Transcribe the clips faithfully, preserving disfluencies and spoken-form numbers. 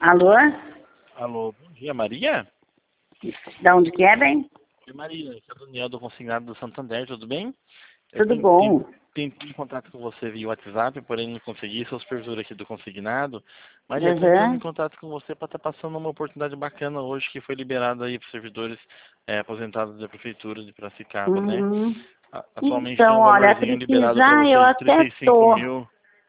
Alô? Alô, bom dia, Maria? Da onde que é, bem? Oi, Maria, aqui é o Daniel do Consignado do Santander, tudo bem? Eu Tudo ten- bom. ten- tentei contato com você via WhatsApp, porém não consegui, sou supervisor aqui do Consignado. Maria, estou entrando em Uhum. contato com você para estar passando uma oportunidade bacana hoje que foi liberada aí para os servidores eh, aposentados da Prefeitura de Piracicaba, né? Uhum. A- Atualmente tem Então, um olha, valorzinho liberado para precisar eu você de até trinta e cinco tô. mil.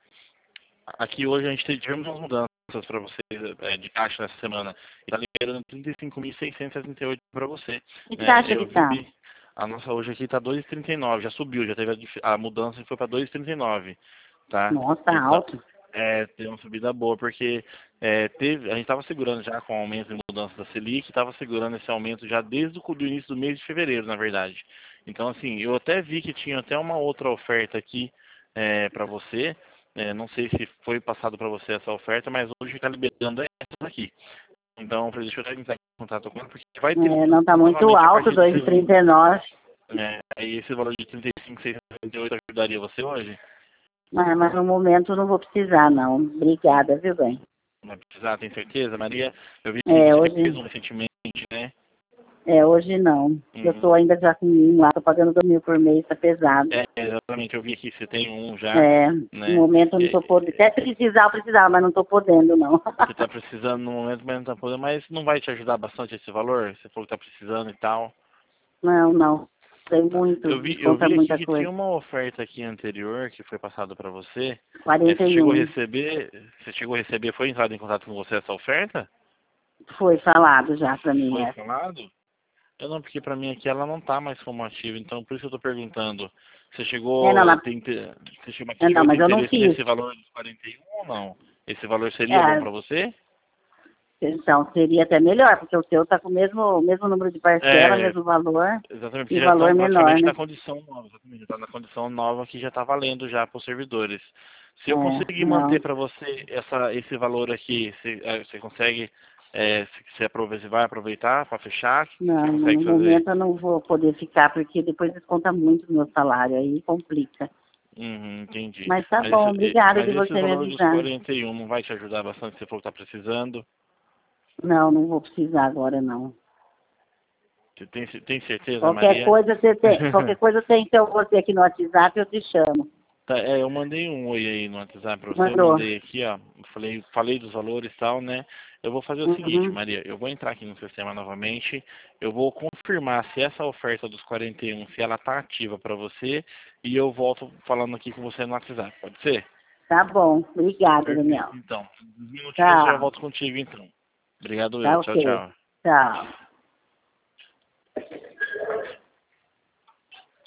Aqui hoje a gente teve- tivemos umas mudanças para você eh, de caixa nessa semana. E está liberando trinta e cinco mil seiscentos e setenta e oito para você. Que Né? taxa que Eu tá? vi, a nossa hoje aqui está dois e trinta e nove, já subiu, já teve a, dif- a mudança e foi para dois e trinta e nove, tá? Nossa, tá Então, alto. é, tem uma subida boa, porque é, teve, a gente estava segurando já com o aumento e mudança da Selic, estava segurando esse aumento já desde o do início do mês de fevereiro, na verdade. Então, assim, eu até vi que tinha até uma outra oferta aqui é, para você. É, não sei se foi passado para você essa oferta, mas hoje está liberando essa aqui. Então, deixa eu até entrar em contato com ela, porque vai ter É, não tá muito novamente a alto, partir de dois e segunda. trinta e nove. É, aí esse valor de trinta e cinco, seiscentos e setenta e oito ajudaria você hoje? Ah, mas no momento não vou precisar, não. Obrigada, viu, bem? Não vai precisar, tem certeza, Maria? Eu vi que É, você fez hoje, um recentemente, né? é, hoje não. Eu Uhum. tô ainda já com um lá, tô pagando dois mil por mês, tá pesado. É, exatamente, eu vi aqui que você tem um já, É, no né? momento eu não É, tô podendo. Até precisar, eu precisava, mas não tô podendo, não. você está precisando no momento, mas não está podendo, mas não vai te ajudar bastante esse valor? Você falou que está precisando e tal. Não, não. Tem Tá. muito, Eu vi, eu desconta vi aqui muita que tinha coisa. uma oferta aqui anterior que foi passada para você. É, quarenta você e chegou a um. receber, você chegou a receber, foi entrado em contato com você essa oferta? Foi falado já pra mim Foi essa. falado? Eu não, porque para mim aqui ela não tá mais como ativa, então por isso eu tô perguntando. Você É, não, chegou a na- ter, inte- você chegou, é, não, chegou a ter mas eu não interesse fiz. nesse valor dos quarenta e um ou não? Esse valor seria bom É, para você? então seria até melhor, porque o seu tá com o mesmo, o mesmo número de parcela, É, mesmo valor exatamente, e porque já valor estão menor, praticamente na né? condição nova, exatamente, já está na condição nova que já está valendo já para os servidores. Se eu É, conseguir manter não. para você essa, esse valor aqui, você, eh, você consegue, é, se você aprove- você vai aproveitar para fechar? Não, Você consegue no fazer? momento eu não vou poder ficar, porque depois desconta muito do meu salário, aí complica. Uhum, entendi. Mas tá Mas, bom, esse, eh, obrigada de mas esse você me valor dos avisar. quarenta e um não vai te ajudar bastante, você falou que está precisando? Não, não vou precisar agora, não. Você tem, tem certeza, Qualquer Maria? coisa você tem, qualquer coisa tem seu você aqui no WhatsApp, eu te chamo. Tá, é, eu mandei um oi aí no WhatsApp pra você, eu Mandou. mandei aqui, ó, falei, falei dos valores e tal, né? Eu vou fazer o seguinte, Uhum. Maria, eu vou entrar aqui no sistema novamente, eu vou confirmar se essa oferta dos quarenta e um, se ela tá ativa para você, e eu volto falando aqui com você no WhatsApp, pode ser? Tá bom. Obrigada, Perfeito, Daniel. então. Uns minutinhos eu já Tchau. volto contigo, então. Obrigado Tá eu, tchau, ok. tchau. Tchau.